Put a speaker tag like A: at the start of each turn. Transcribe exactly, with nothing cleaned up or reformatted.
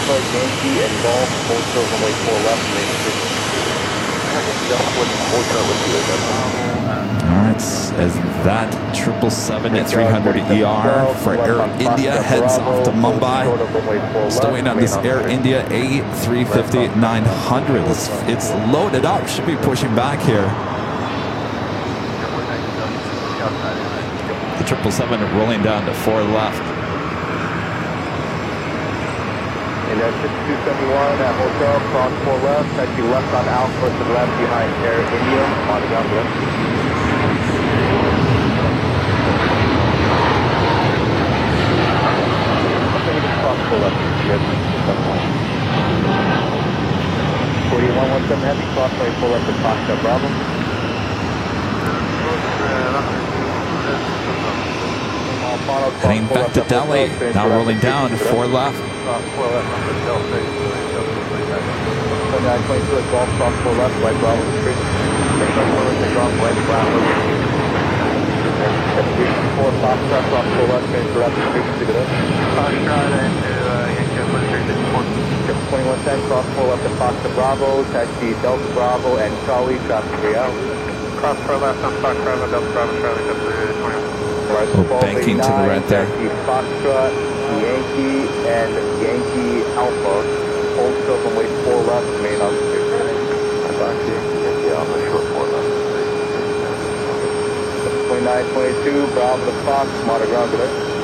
A: Foxtrot, Yankee, and Golf, hold short runway four left, main six.
B: Alright, as that triple seven at three hundred E R for Air India heads off to Mumbai. Still waiting on this Air India A three fifty nine hundred. It's, it's loaded up, should be pushing back here. The triple seven rolling down to four left.
A: And that's six two seven one at hotel, cross four left, taxi left on Alpha to the left behind Air India, on the ground left. Cross four left, forty-one one seven heavy, cross right four left to Foxtrot Bravo.
B: Heading back to Delhi, now rolling down, four left.
A: twenty-nine twenty-two at Golf, cross four left, right Bravo Street. Drop right Bravo. four Foxtrot, cross four left, finish left Street, to the left. Foxtrot into Yankee, twenty-one ten, cross four left to Foxtrot Bravo, taxi Delta Bravo and Charlie, traffic three out. Cross four left on Foxtrot, Delta Bravo, traffic up to twenty-one.
B: Oh, banking to the right there.
A: Foxtrot, Yankee, and Yankee Alpha. Hold short from way four left, main on street. Yankee Alpha, short four left. twenty-nine twenty-two, Bravo to Fox, moderate ground today.